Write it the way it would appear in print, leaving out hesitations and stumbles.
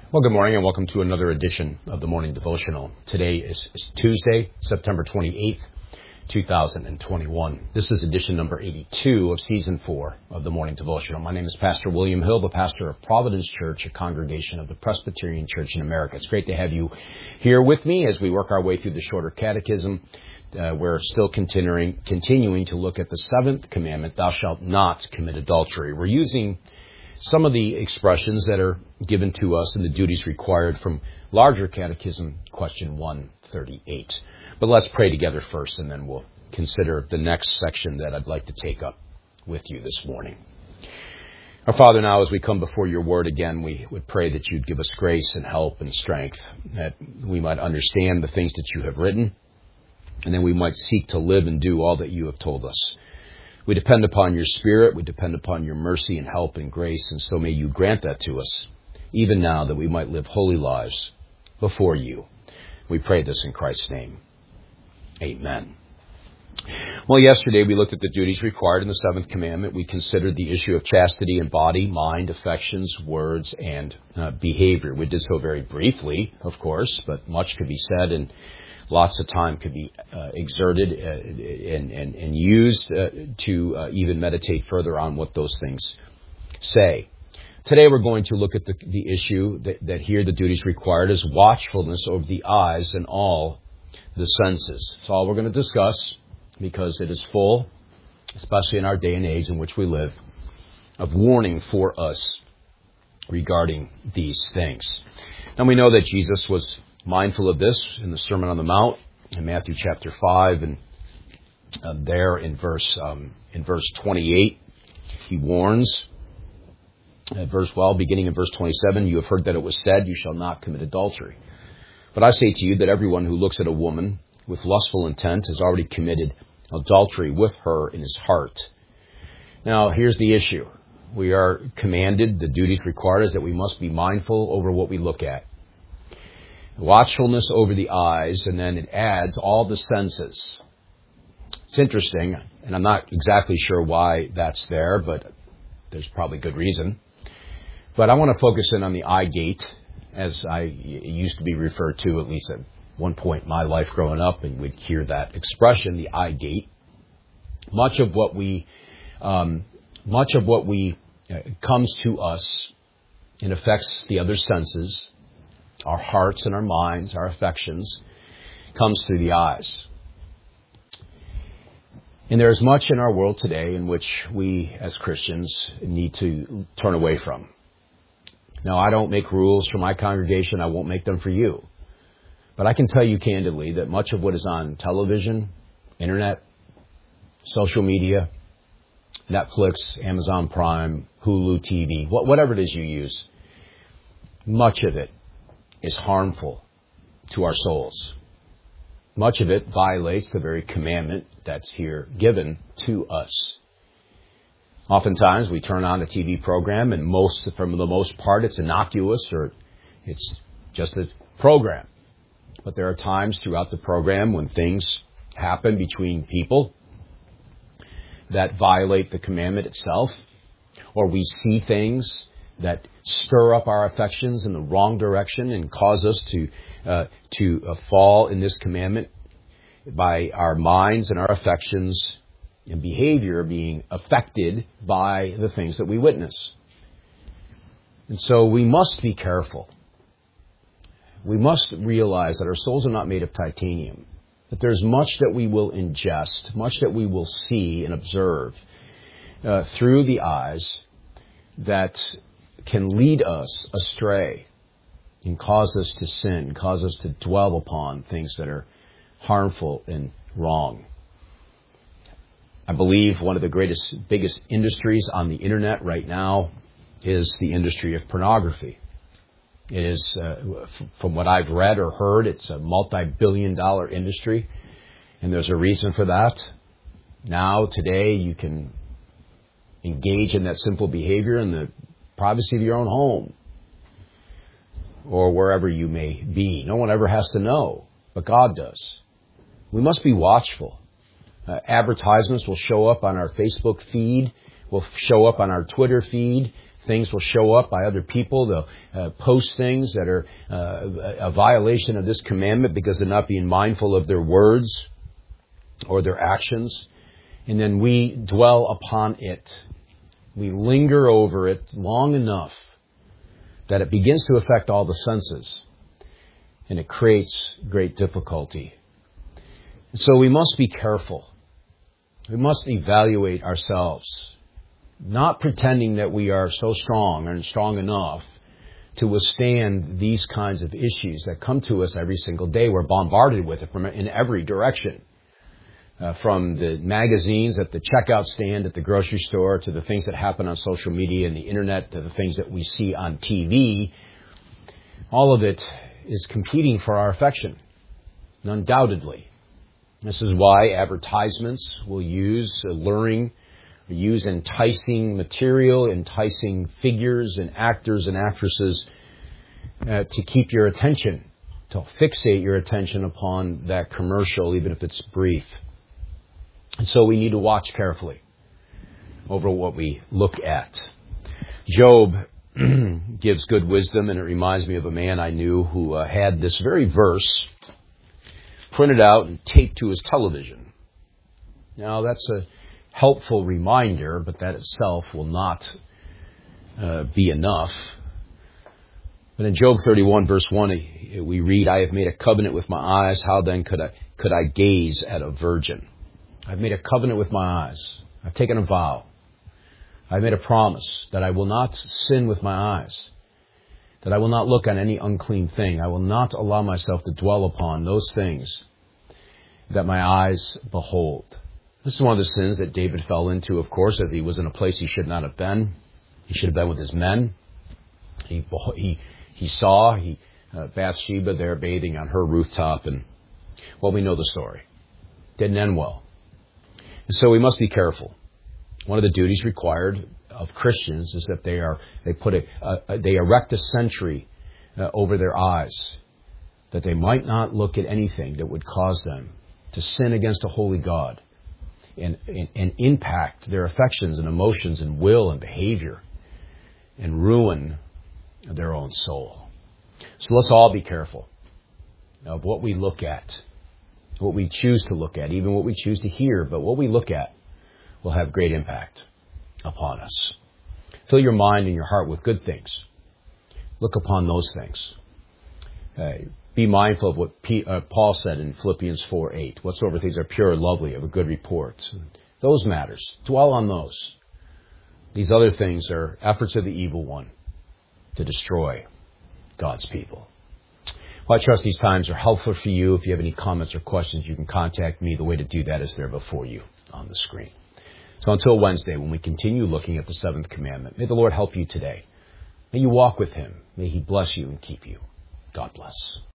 Well, good morning and welcome to another edition of the Morning Devotional. Today is Tuesday, September 28th, 2021. This is edition number 82 of Season 4 of the Morning Devotional. My name is Pastor William Hill, the pastor of Providence Church, a congregation of the Presbyterian Church in America. It's great to have you here with me as we work our way through the shorter catechism. We're still continuing to look at the seventh commandment, thou shalt not commit adultery. We're using some of the expressions that are given to us in the duties required from larger catechism, question 138. But let's pray together first, and then we'll consider the next section that I'd like to take up with you this morning. Our Father, now as we come before your word again, we would pray that you'd give us grace and help and strength, that we might understand the things that you have written, and then we might seek to live and do all that you have told us. We depend upon your Spirit, we depend upon your mercy and help and grace, and so may you grant that to us, even now, that we might live holy lives before you. We pray this in Christ's name. Amen. Well, yesterday we looked at the duties required in the seventh commandment. We considered the issue of chastity in body, mind, affections, words, and behavior. We did so very briefly, of course, but much could be said, and lots of time could be exerted and used to even meditate further on what those things say. Today we're going to look at the issue that here the duties required is watchfulness over the eyes and all the senses. It's all we're going to discuss because it is full, especially in our day and age in which we live, of warning for us regarding these things. Now we know that Jesus was mindful of this in the Sermon on the Mount in Matthew chapter 5, and there in verse 28, he warns. Beginning in verse 27, you have heard that it was said, you shall not commit adultery. But I say to you that everyone who looks at a woman with lustful intent has already committed adultery with her in his heart. Now, here's the issue. We are commanded, the duties required is that we must be mindful over what we look at. Watchfulness over the eyes, and then it adds all the senses. It's interesting, and I'm not exactly sure why that's there, but there's probably good reason. But I want to focus in on the eye gate, as it used to be referred to, at least at one point in my life growing up, and we'd hear that expression, the eye gate. Much of what comes to us and affects the other senses, our hearts and our minds, our affections, comes through the eyes. And there is much in our world today in which we, as Christians, need to turn away from. Now, I don't make rules for my congregation. I won't make them for you. But I can tell you candidly that much of what is on television, internet, social media, Netflix, Amazon Prime, Hulu TV, whatever it is you use, much of it is harmful to our souls. Much of it violates the very commandment that's here given to us. Oftentimes we turn on a TV program and for the most part it's innocuous or it's just a program. But there are times throughout the program when things happen between people that violate the commandment itself, or we see things that stir up our affections in the wrong direction and cause us to fall in this commandment by our minds and our affections and behavior being affected by the things that we witness. And so we must be careful. We must realize that our souls are not made of titanium, that there's much that we will ingest, much that we will see and observe through the eyes that can lead us astray and cause us to sin, cause us to dwell upon things that are harmful and wrong. I believe one of the biggest industries on the internet right now is the industry of pornography. It is, from what I've read or heard, it's a multi-billion-dollar industry, and there's a reason for that. Now, today, you can engage in that simple behavior in the privacy of your own home or wherever you may be. No one ever has to know, but God does. We must be watchful. Advertisements will show up on our Facebook feed, will show up on our Twitter feed, things will show up by other people. They'll post things that are a violation of this commandment because they're not being mindful of their words or their actions. And then we dwell upon it. We linger over it long enough that it begins to affect all the senses. And it creates great difficulty. So we must be careful. We must evaluate ourselves, not pretending that we are so strong and strong enough to withstand these kinds of issues that come to us every single day. We're bombarded with it in every direction, from the magazines at the checkout stand at the grocery store to the things that happen on social media and the internet to the things that we see on TV. All of it is competing for our affection, undoubtedly. This is why advertisements will use enticing material, enticing figures and actors and actresses to keep your attention, to fixate your attention upon that commercial, even if it's brief. And so we need to watch carefully over what we look at. Job gives good wisdom, and it reminds me of a man I knew who had this very verse printed out and taped to his television. Now, that's a helpful reminder, but that itself will not be enough. But in Job 31, verse 1, we read, I have made a covenant with my eyes. How then could I gaze at a virgin? I've made a covenant with my eyes. I've taken a vow. I've made a promise that I will not sin with my eyes, that I will not look on any unclean thing. I will not allow myself to dwell upon those things that my eyes behold. This is one of the sins that David fell into, of course, as he was in a place he should not have been. He should have been with his men. He saw Bathsheba there bathing on her rooftop, and, well, we know the story. Didn't end well. And so we must be careful. One of the duties required of Christians is that they erect a sentry over their eyes, that they might not look at anything that would cause them to sin against a holy God and impact their affections and emotions and will and behavior and ruin their own soul. So let's all be careful of what we look at, what we choose to look at, even what we choose to hear, but what we look at will have great impact upon us. Fill your mind and your heart with good things. Look upon those things. Be mindful of what Paul said in Philippians 4:8. Whatsoever things are pure and lovely, of a good report. Those matters. Dwell on those. These other things are efforts of the evil one to destroy God's people. Well, I trust these times are helpful for you. If you have any comments or questions, you can contact me. The way to do that is there before you on the screen. So until Wednesday, when we continue looking at the seventh commandment, may the Lord help you today. May you walk with Him. May He bless you and keep you. God bless.